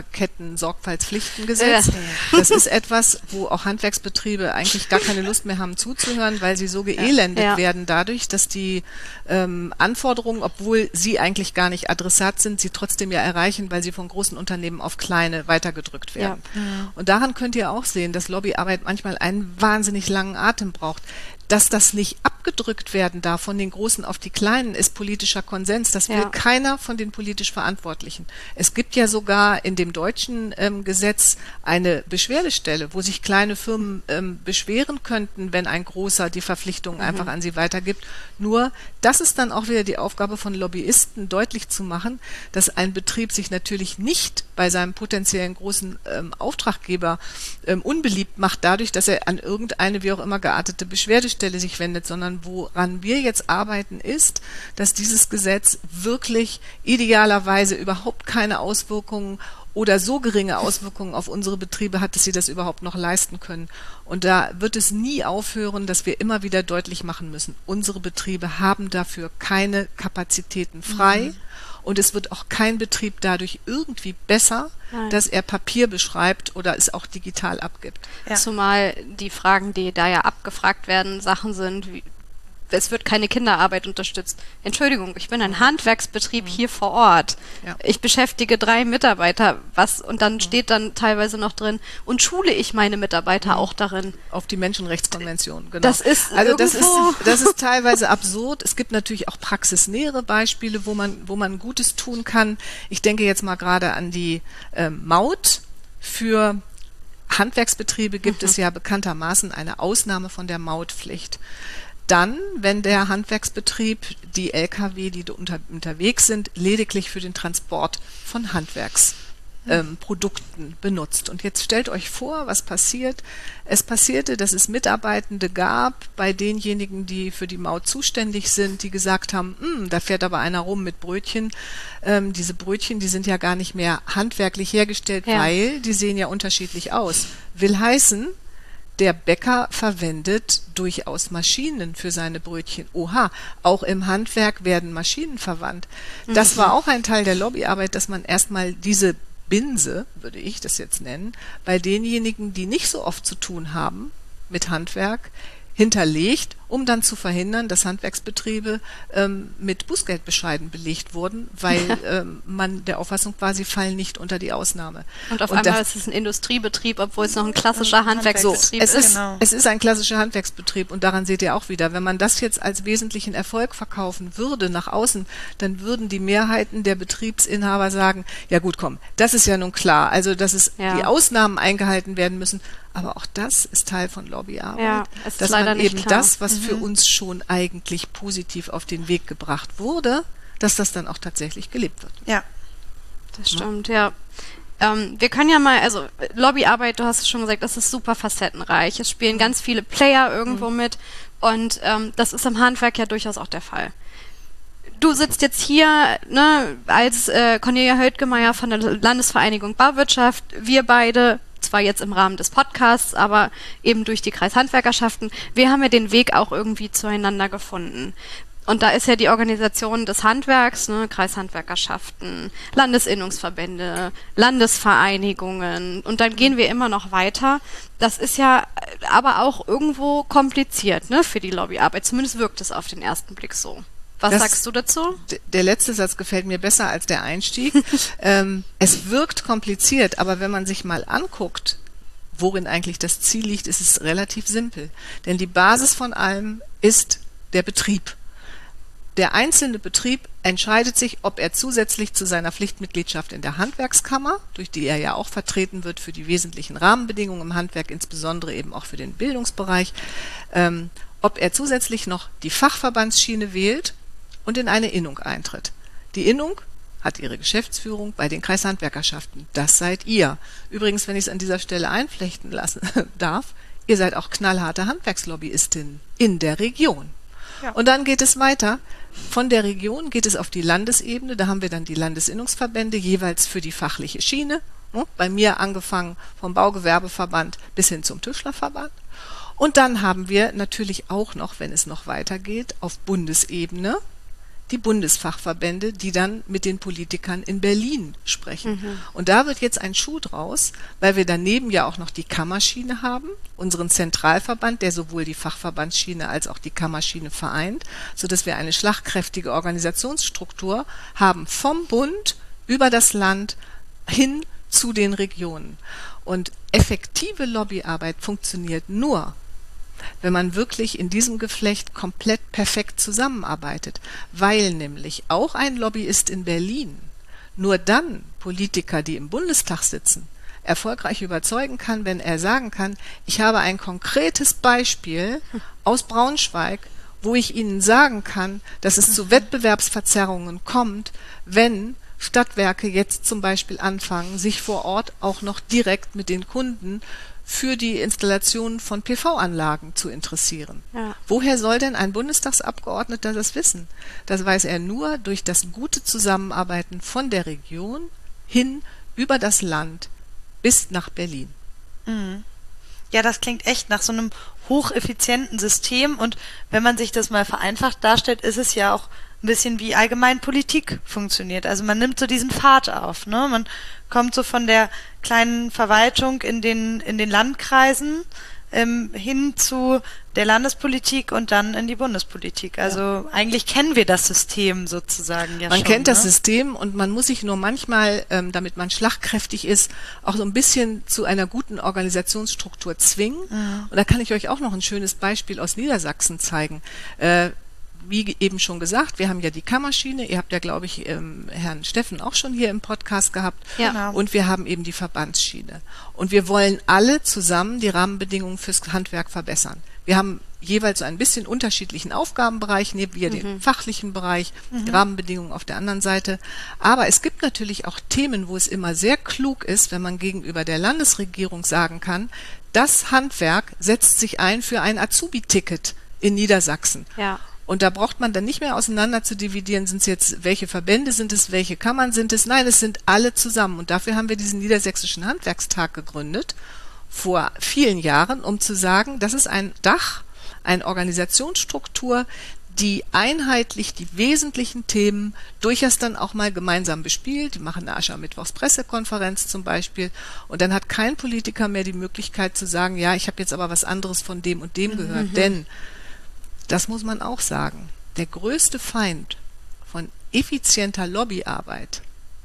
Lieferketten-Sorgfaltspflichtengesetz. Ja. Das ist etwas, wo auch Handwerksbetriebe eigentlich gar keine Lust mehr haben zuzuhören, weil sie so geelendet Ja. werden dadurch, dass die ähm, Anforderungen, obwohl sie eigentlich gar nicht Adressat sind, sie trotzdem ja erreichen, weil sie von großen Unternehmen auf kleine weitergedrückt werden. Ja. Und daran könnt ihr auch sehen, dass Lobbyarbeit manchmal einen wahnsinnig langen Atem braucht. Dass das nicht abgedrückt werden darf von den Großen auf die Kleinen, ist politischer Konsens. Das will Ja. keiner von den politisch Verantwortlichen. Es gibt ja sogar in dem deutschen ähm, Gesetz eine Beschwerdestelle, wo sich kleine Firmen ähm, beschweren könnten, wenn ein Großer die Verpflichtungen Mhm. einfach an sie weitergibt. Nur, das ist dann auch wieder die Aufgabe von Lobbyisten, deutlich zu machen, dass ein Betrieb sich natürlich nicht bei seinem potenziellen großen ähm, Auftraggeber ähm, unbeliebt macht, dadurch, dass er an irgendeine wie auch immer geartete Beschwerdestelle sich wendet, sondern woran wir jetzt arbeiten, ist, dass dieses Gesetz wirklich idealerweise überhaupt keine Auswirkungen oder so geringe Auswirkungen auf unsere Betriebe hat, dass sie das überhaupt noch leisten können. Und da wird es nie aufhören, dass wir immer wieder deutlich machen müssen, unsere Betriebe haben dafür keine Kapazitäten frei. Mhm. Und es wird auch kein Betrieb dadurch irgendwie besser, Nein. dass er Papier beschreibt oder es auch digital abgibt. Ja. Zumal die Fragen, die da ja abgefragt werden, Sachen sind, wie es wird keine Kinderarbeit unterstützt. Entschuldigung, ich bin ein Handwerksbetrieb hier vor Ort. Ja. Ich beschäftige drei Mitarbeiter, was, und dann steht dann teilweise noch drin, und schule ich meine Mitarbeiter auch darin. Auf die Menschenrechtskonvention, genau. Das ist also das ist, irgendwo- das ist teilweise absurd. Es gibt natürlich auch praxisnähere Beispiele, wo man, wo man Gutes tun kann. Ich denke jetzt mal gerade an die ähm, Maut. Für Handwerksbetriebe gibt Mhm. es ja bekanntermaßen eine Ausnahme von der Mautpflicht. Dann, wenn der Handwerksbetrieb die L K W, die unter, unterwegs sind, lediglich für den Transport von Handwerksprodukten ähm, benutzt. Und jetzt stellt euch vor, was passiert. Es passierte, dass es Mitarbeitende gab bei denjenigen, die für die Maut zuständig sind, die gesagt haben, hm, da fährt aber einer rum mit Brötchen. Ähm, diese Brötchen, die sind ja gar nicht mehr handwerklich hergestellt, Ja. weil die sehen ja unterschiedlich aus. Will heißen, der Bäcker verwendet durchaus Maschinen für seine Brötchen. Oha, auch im Handwerk werden Maschinen verwandt. Das war auch ein Teil der Lobbyarbeit, dass man erstmal diese Binse, würde ich das jetzt nennen, bei denjenigen, die nicht so oft zu tun haben mit Handwerk, hinterlegt, um dann zu verhindern, dass Handwerksbetriebe ähm, mit Bußgeldbescheiden belegt wurden, weil ähm, man der Auffassung war, sie fallen nicht unter die Ausnahme. Und auf Und einmal das- ist es ein Industriebetrieb, obwohl es noch ein klassischer Handwerksbetrieb es ist, Genau. es ist ein klassischer Handwerksbetrieb und daran seht ihr auch wieder, wenn man das jetzt als wesentlichen Erfolg verkaufen würde nach außen, dann würden die Mehrheiten der Betriebsinhaber sagen, ja gut, komm, das ist ja nun klar, also dass es Ja. die Ausnahmen eingehalten werden müssen, aber auch das ist Teil von Lobbyarbeit, Ja, es ist dass leider man nicht eben klar. das, was für uns schon eigentlich positiv auf den Weg gebracht wurde, dass das dann auch tatsächlich gelebt wird. Ja. Das stimmt, ja. Ähm, wir können ja mal, also Lobbyarbeit, du hast es schon gesagt, das ist super facettenreich. Es spielen ganz viele Player irgendwo mit und ähm, das ist im Handwerk ja durchaus auch der Fall. Du sitzt jetzt hier ne, als äh, Cornelia Höttgemeier von der Landesvereinigung Bauwirtschaft. Wir beide, zwar jetzt im Rahmen des Podcasts, aber eben durch die Kreishandwerkerschaften, wir haben ja den Weg auch irgendwie zueinander gefunden. Und da ist ja die Organisation des Handwerks, ne, Kreishandwerkerschaften, Landesinnungsverbände, Landesvereinigungen und dann gehen wir immer noch weiter. Das ist ja aber auch irgendwo kompliziert, ne, für die Lobbyarbeit. Zumindest wirkt es auf den ersten Blick so. Was Das- sagst du dazu? D- Der letzte Satz gefällt mir besser als der Einstieg. ähm, es wirkt kompliziert, aber wenn man sich mal anguckt, worin eigentlich das Ziel liegt, ist es relativ simpel. Denn die Basis von allem ist der Betrieb. Der einzelne Betrieb entscheidet sich, ob er zusätzlich zu seiner Pflichtmitgliedschaft in der Handwerkskammer, durch die er ja auch vertreten wird für die wesentlichen Rahmenbedingungen im Handwerk, insbesondere eben auch für den Bildungsbereich, ähm, ob er zusätzlich noch die Fachverbandsschiene wählt und in eine Innung eintritt. Die Innung hat ihre Geschäftsführung bei den Kreishandwerkerschaften. Das seid ihr. Übrigens, wenn ich es an dieser Stelle einflechten lassen darf, ihr seid auch knallharte Handwerkslobbyistin in der Region. Ja. Und dann geht es weiter. Von der Region geht es auf die Landesebene. Da haben wir dann die Landesinnungsverbände, jeweils für die fachliche Schiene. Bei mir angefangen vom Baugewerbeverband bis hin zum Tischlerverband. Und dann haben wir natürlich auch noch, wenn es noch weitergeht, auf Bundesebene die Bundesfachverbände, die dann mit den Politikern in Berlin sprechen. Mhm. Und da wird jetzt ein Schuh draus, weil wir daneben ja auch noch die Kammerschiene haben, unseren Zentralverband, der sowohl die Fachverbandsschiene als auch die Kammerschiene vereint, sodass wir eine schlagkräftige Organisationsstruktur haben vom Bund über das Land hin zu den Regionen. Und effektive Lobbyarbeit funktioniert nur, wenn man wirklich in diesem Geflecht komplett perfekt zusammenarbeitet, weil nämlich auch ein Lobbyist in Berlin nur dann Politiker, die im Bundestag sitzen, erfolgreich überzeugen kann, wenn er sagen kann, ich habe ein konkretes Beispiel aus Braunschweig, wo ich Ihnen sagen kann, dass es zu Wettbewerbsverzerrungen kommt, wenn Stadtwerke jetzt zum Beispiel anfangen, sich vor Ort auch noch direkt mit den Kunden für die Installation von P V-Anlagen zu interessieren. Ja. Woher soll denn ein Bundestagsabgeordneter das wissen? Das weiß er nur durch das gute Zusammenarbeiten von der Region hin über das Land bis nach Berlin. Mhm. Ja, das klingt echt nach so einem hocheffizienten System und wenn man sich das mal vereinfacht darstellt, ist es ja auch ein bisschen wie allgemein Politik funktioniert. Also man nimmt so diesen Pfad auf, ne? Man kommt so von der kleinen Verwaltung in den in den Landkreisen ähm, hin zu der Landespolitik und dann in die Bundespolitik. Also ja. Eigentlich kennen wir das System sozusagen ja man schon. Man kennt ne? das System und man muss sich nur manchmal, ähm, damit man schlagkräftig ist, auch so ein bisschen zu einer guten Organisationsstruktur zwingen. Mhm. Und da kann ich euch auch noch ein schönes Beispiel aus Niedersachsen zeigen. Äh, Wie eben schon gesagt, wir haben ja die Kammerschiene, ihr habt ja, glaube ich, ähm, Herrn Steffen auch schon hier im Podcast gehabt. Ja. Genau. Und wir haben eben die Verbandsschiene. Und wir wollen alle zusammen die Rahmenbedingungen fürs Handwerk verbessern. Wir haben jeweils so ein bisschen unterschiedlichen Aufgabenbereich, neben wir mhm. den fachlichen Bereich, mhm. die Rahmenbedingungen auf der anderen Seite. Aber es gibt natürlich auch Themen, wo es immer sehr klug ist, wenn man gegenüber der Landesregierung sagen kann, das Handwerk setzt sich ein für ein Azubi-Ticket in Niedersachsen. Ja. Und da braucht man dann nicht mehr auseinander zu dividieren, sind es jetzt, welche Verbände sind es, welche Kammern sind es. Nein, es sind alle zusammen. Und dafür haben wir diesen Niedersächsischen Handwerkstag gegründet, vor vielen Jahren, um zu sagen, das ist ein Dach, eine Organisationsstruktur, die einheitlich die wesentlichen Themen durchaus dann auch mal gemeinsam bespielt. Die machen eine Aschermittwochs-Pressekonferenz zum Beispiel. Und dann hat kein Politiker mehr die Möglichkeit zu sagen, ja, ich habe jetzt aber was anderes von dem und dem gehört. Mhm. Denn das muss man auch sagen. Der größte Feind von effizienter Lobbyarbeit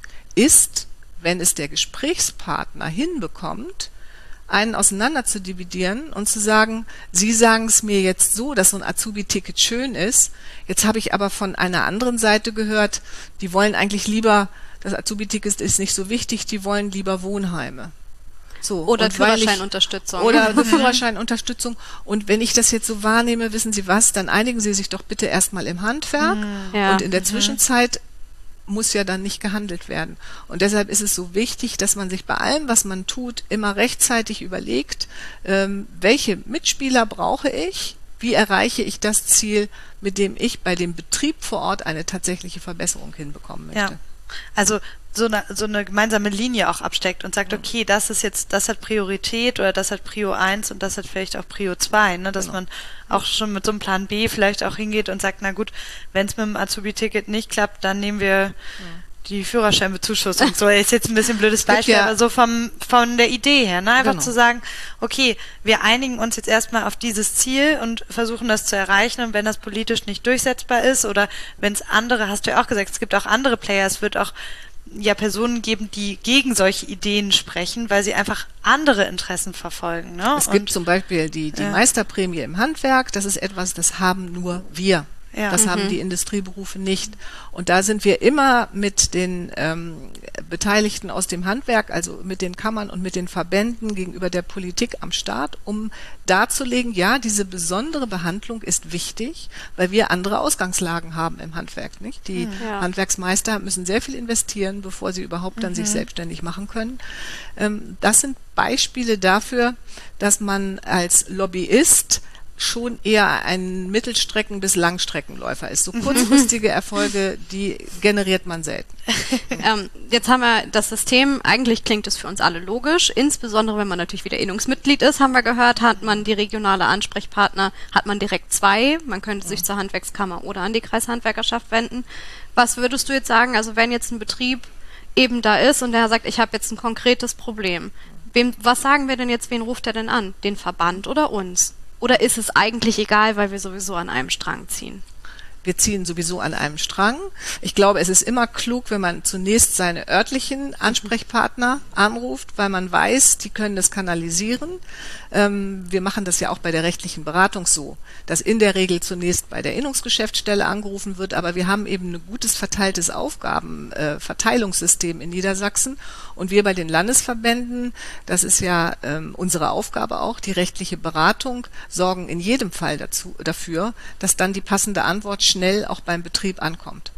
ist, wenn es der Gesprächspartner hinbekommt, einen auseinander zu dividieren und zu sagen, Sie sagen es mir jetzt so, dass so ein Azubi-Ticket schön ist. Jetzt habe ich aber von einer anderen Seite gehört, die wollen eigentlich lieber, das Azubi-Ticket ist nicht so wichtig, die wollen lieber Wohnheime. So, oder Führerscheinunterstützung. Oder eine Führerscheinunterstützung. Und wenn ich das jetzt so wahrnehme, wissen Sie was, dann einigen Sie sich doch bitte erstmal im Handwerk. Ja. Und in der Zwischenzeit muss ja dann nicht gehandelt werden. Und deshalb ist es so wichtig, dass man sich bei allem, was man tut, immer rechtzeitig überlegt, ähm, welche Mitspieler brauche ich, wie erreiche ich das Ziel, mit dem ich bei dem Betrieb vor Ort eine tatsächliche Verbesserung hinbekommen möchte. Ja. Also so eine, so eine gemeinsame Linie auch absteckt und sagt, okay, das ist jetzt, das hat Priorität oder das hat Prio eins und das hat vielleicht auch Prio zwei, ne, dass genau. man auch schon mit so einem Plan B vielleicht auch hingeht und sagt, na gut, wenn es mit dem Azubi-Ticket nicht klappt, dann nehmen wir ja. die Führerscheinbezuschussung. So, ist jetzt ein bisschen ein blödes Beispiel, ja. aber so vom, von der Idee her, ne, einfach genau. zu sagen, okay, wir einigen uns jetzt erstmal auf dieses Ziel und versuchen das zu erreichen und wenn das politisch nicht durchsetzbar ist oder wenn es andere, hast du ja auch gesagt, es gibt auch andere Player, es wird auch ja Personen geben, die gegen solche Ideen sprechen, weil sie einfach andere Interessen verfolgen. Ne? Es gibt und, zum Beispiel die, die ja. Meisterprämie im Handwerk, das ist etwas, das haben nur wir. Ja. Das Mhm. haben die Industrieberufe nicht. Und da sind wir immer mit den ähm, Beteiligten aus dem Handwerk, also mit den Kammern und mit den Verbänden gegenüber der Politik am Start, um darzulegen, ja, diese besondere Behandlung ist wichtig, weil wir andere Ausgangslagen haben im Handwerk, nicht? Die Ja. Handwerksmeister müssen sehr viel investieren, bevor sie überhaupt dann sich selbstständig machen können. Ähm, das sind Beispiele dafür, dass man als Lobbyist schon eher ein Mittelstrecken- bis Langstreckenläufer ist. So kurzfristige Erfolge, die generiert man selten. Ähm, jetzt haben wir das System, eigentlich klingt es für uns alle logisch, insbesondere wenn man natürlich wieder Innungsmitglied ist, haben wir gehört, hat man die regionale Ansprechpartner, hat man direkt zwei, man könnte sich zur Handwerkskammer oder an die Kreishandwerkerschaft wenden. Was würdest du jetzt sagen, also wenn jetzt ein Betrieb eben da ist und der sagt, ich habe jetzt ein konkretes Problem, wem, was sagen wir denn jetzt, wen ruft er denn an? Den Verband oder uns? Oder ist es eigentlich egal, weil wir sowieso an einem Strang ziehen? Wir ziehen sowieso an einem Strang. Ich glaube, es ist immer klug, wenn man zunächst seine örtlichen Ansprechpartner anruft, weil man weiß, die können das kanalisieren. Ähm, wir machen das ja auch bei der rechtlichen Beratung so, dass in der Regel zunächst bei der Innungsgeschäftsstelle angerufen wird, aber wir haben eben ein gutes verteiltes Aufgabenverteilungssystem äh, in Niedersachsen und wir bei den Landesverbänden, das ist ja ähm, unsere Aufgabe auch, die rechtliche Beratung, sorgen in jedem Fall dazu, dafür, dass dann die passende Antwort schnell auch beim Betrieb ankommt.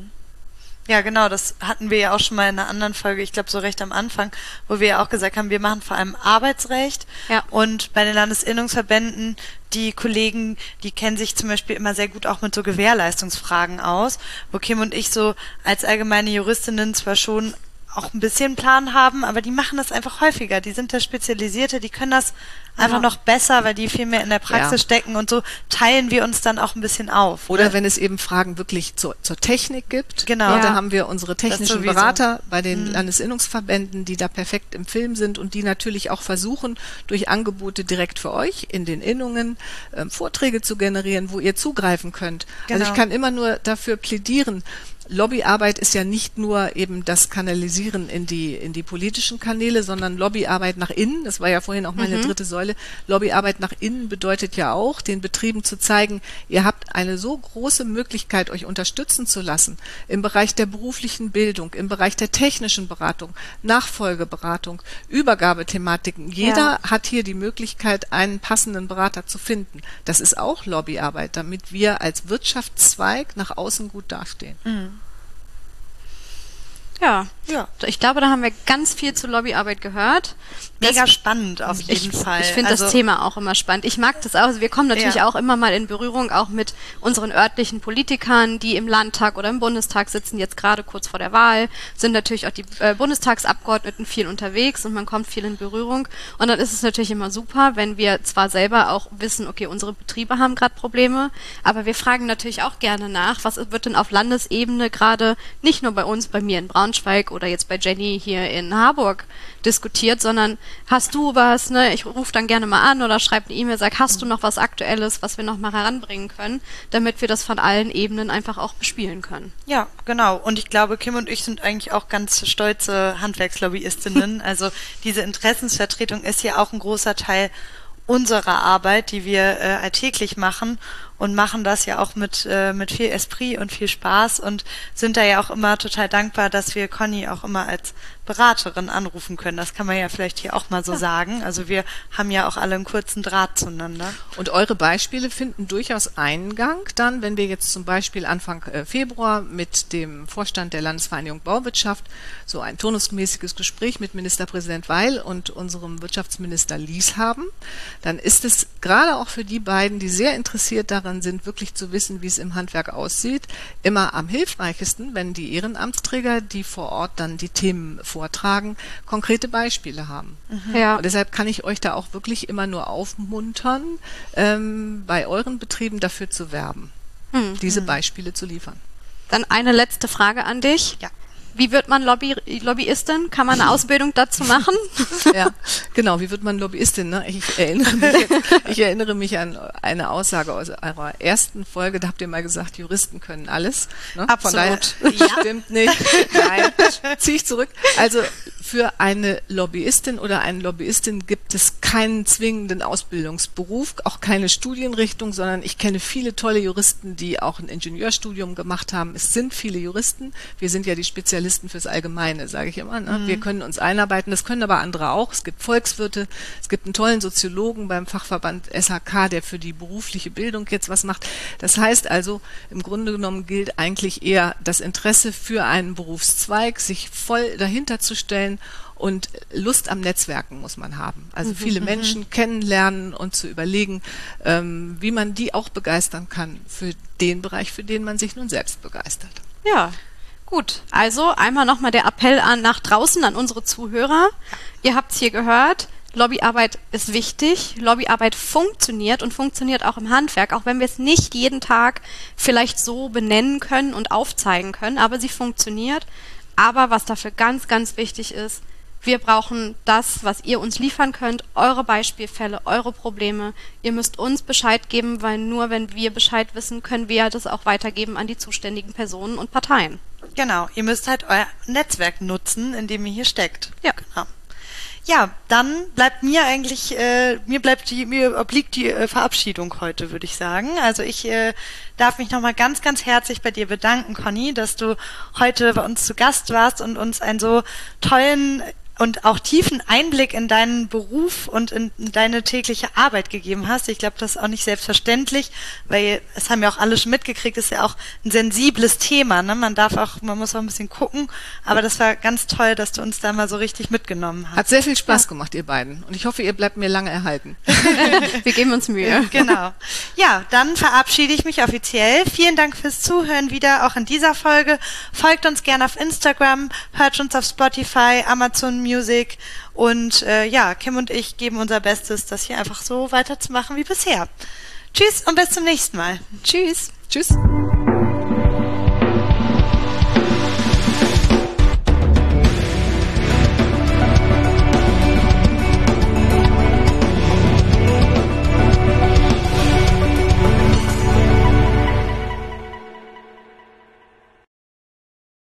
Ja, genau, das hatten wir ja auch schon mal in einer anderen Folge, ich glaube so recht am Anfang, wo wir ja auch gesagt haben, wir machen vor allem Arbeitsrecht Ja. und bei den Landesinnungsverbänden, die Kollegen, die kennen sich zum Beispiel immer sehr gut auch mit so Gewährleistungsfragen aus, wo Kim und ich so als allgemeine Juristinnen zwar schon auch ein bisschen Plan haben, aber die machen das einfach häufiger. Die sind da Spezialisierte, die können das einfach Ja. noch besser, weil die viel mehr in der Praxis Ja. stecken und so teilen wir uns dann auch ein bisschen auf. Oder ne? wenn es eben Fragen wirklich zur, zur Technik gibt. Genau. Ja, da Ja. haben wir unsere technischen sowieso. Berater bei den Landesinnungsverbänden, die da perfekt im Film sind und die natürlich auch versuchen, durch Angebote direkt für euch in den Innungen ähm, Vorträge zu generieren, wo ihr zugreifen könnt. Also Genau. ich kann immer nur dafür plädieren, Lobbyarbeit ist ja nicht nur eben das Kanalisieren in die, in die politischen Kanäle, sondern Lobbyarbeit nach innen. Das war ja vorhin auch meine dritte Säule. Lobbyarbeit nach innen bedeutet ja auch, den Betrieben zu zeigen, ihr habt eine so große Möglichkeit, euch unterstützen zu lassen im Bereich der beruflichen Bildung, im Bereich der technischen Beratung, Nachfolgeberatung, Übergabethematiken. Jeder Ja. hat hier die Möglichkeit, einen passenden Berater zu finden. Das ist auch Lobbyarbeit, damit wir als Wirtschaftszweig nach außen gut dastehen. Ja. Ja. Ich glaube, da haben wir ganz viel zu Lobbyarbeit gehört. Mega Das- spannend auf jeden ich, Fall. Ich finde also, das Thema auch immer spannend. Ich mag das auch. Also wir kommen natürlich Ja. auch immer mal in Berührung, auch mit unseren örtlichen Politikern, die im Landtag oder im Bundestag sitzen, jetzt gerade kurz vor der Wahl, sind natürlich auch die äh, Bundestagsabgeordneten viel unterwegs und man kommt viel in Berührung. Und dann ist es natürlich immer super, wenn wir zwar selber auch wissen, okay, unsere Betriebe haben gerade Probleme, aber wir fragen natürlich auch gerne nach, was wird denn auf Landesebene gerade nicht nur bei uns, bei mir in Braunschweig oder jetzt bei Jenny hier in Harburg diskutiert, sondern hast du was, ne? Ich rufe dann gerne mal an oder schreibe eine E-Mail, sag, hast du noch was Aktuelles, was wir noch mal heranbringen können, damit wir das von allen Ebenen einfach auch bespielen können. Ja, genau. Und ich glaube, Kim und ich sind eigentlich auch ganz stolze Handwerkslobbyistinnen. Also diese Interessensvertretung ist ja auch ein großer Teil unserer Arbeit, die wir äh, alltäglich machen und machen das ja auch mit äh, mit viel Esprit und viel Spaß und sind da ja auch immer total dankbar, dass wir Conny auch immer als Beraterin anrufen können. Das kann man ja vielleicht hier auch mal so sagen. Also wir haben ja auch alle einen kurzen Draht zueinander. Und eure Beispiele finden durchaus Eingang dann, wenn wir jetzt zum Beispiel Anfang äh, Februar mit dem Vorstand der Landesvereinigung Bauwirtschaft so ein turnusmäßiges Gespräch mit Ministerpräsident Weil und unserem Wirtschaftsminister Lies haben, dann ist es gerade auch für die beiden, die sehr interessiert daran sind, wirklich zu wissen, wie es im Handwerk aussieht, immer am hilfreichsten, wenn die Ehrenamtsträger, die vor Ort dann die Themen vortragen, konkrete Beispiele haben. Ja. Und deshalb kann ich euch da auch wirklich immer nur aufmuntern, ähm, bei euren Betrieben dafür zu werben, Hm. diese Beispiele zu liefern. Dann eine letzte Frage an dich. Ja. Wie wird man Lobby Lobbyistin? Kann man eine Ausbildung dazu machen? Ja, genau. Wie wird man Lobbyistin? Ne? Ich, erinnere mich jetzt, ich erinnere mich an eine Aussage aus eurer ersten Folge. Da habt ihr mal gesagt, Juristen können alles. Ne? Absolut. Von daher Ja. stimmt nicht. Nein, ziehe ich zurück. Also für eine Lobbyistin oder einen Lobbyistin gibt es keinen zwingenden Ausbildungsberuf, auch keine Studienrichtung, sondern ich kenne viele tolle Juristen, die auch ein Ingenieurstudium gemacht haben. Es sind viele Juristen. Wir sind ja die Spezialisten fürs Allgemeine, sage ich immer. Ne? Mhm. Wir können uns einarbeiten, das können aber andere auch. Es gibt Volkswirte, es gibt einen tollen Soziologen beim Fachverband S H K, der für die berufliche Bildung jetzt was macht. Das heißt also, im Grunde genommen gilt eigentlich eher das Interesse für einen Berufszweig, sich voll dahinter zu stellen, und Lust am Netzwerken muss man haben. Also mhm, viele Menschen m- kennenlernen und zu überlegen, ähm, wie man die auch begeistern kann für den Bereich, für den man sich nun selbst begeistert. Ja. Gut, also einmal nochmal der Appell an nach draußen, an unsere Zuhörer. Ihr habt es hier gehört, Lobbyarbeit ist wichtig, Lobbyarbeit funktioniert und funktioniert auch im Handwerk, auch wenn wir es nicht jeden Tag vielleicht so benennen können und aufzeigen können, aber sie funktioniert. Aber was dafür ganz, ganz wichtig ist, wir brauchen das, was ihr uns liefern könnt, eure Beispielfälle, eure Probleme. Ihr müsst uns Bescheid geben, weil nur wenn wir Bescheid wissen, können wir das auch weitergeben an die zuständigen Personen und Parteien. Genau, ihr müsst halt euer Netzwerk nutzen, in dem ihr hier steckt. Ja. Genau. Ja, dann bleibt mir eigentlich, äh, mir bleibt die, mir obliegt die äh, Verabschiedung heute, würde ich sagen. Also ich äh, darf mich nochmal ganz, ganz herzlich bei dir bedanken, Conny, dass du heute bei uns zu Gast warst und uns einen so tollen und auch tiefen Einblick in deinen Beruf und in deine tägliche Arbeit gegeben hast. Ich glaube, das ist auch nicht selbstverständlich, weil es haben ja auch alle schon mitgekriegt, ist ja auch ein sensibles Thema, ne? Man darf auch, man muss auch ein bisschen gucken, aber das war ganz toll, dass du uns da mal so richtig mitgenommen hast. Hat sehr viel Spaß ja. gemacht, ihr beiden. Und ich hoffe, ihr bleibt mir lange erhalten. Wir geben uns Mühe. Genau. Ja, dann verabschiede ich mich offiziell. Vielen Dank fürs Zuhören wieder, auch in dieser Folge. Folgt uns gerne auf Instagram, hört uns auf Spotify, Amazon Music und äh, ja, Kim und ich geben unser Bestes, das hier einfach so weiterzumachen wie bisher. Tschüss und bis zum nächsten Mal. Tschüss. Tschüss.